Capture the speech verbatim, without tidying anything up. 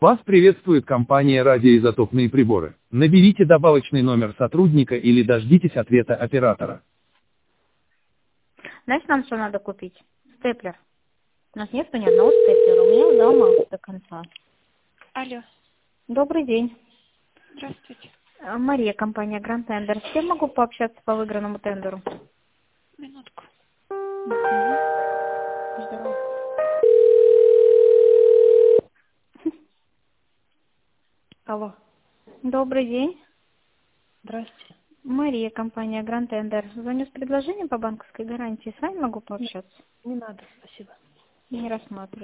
Вас приветствует компания «Радиоизотопные приборы». Наберите добавочный номер сотрудника или дождитесь ответа оператора. Знаешь, нам что надо купить? Степлер. У нас нет ни одного степлера. У меня дома до конца. Алло, Добрый день. здравствуйте. А, Мария, компания Grand Tender. С кем могу пообщаться по выигранному тендеру? Минутку. Мгм. Здорово. Алло, Добрый день. здрасте. Мария, компания Grand Tender. Звоню с предложением по банковской гарантии. С вами могу пообщаться? Не надо, спасибо. Не рассматриваю.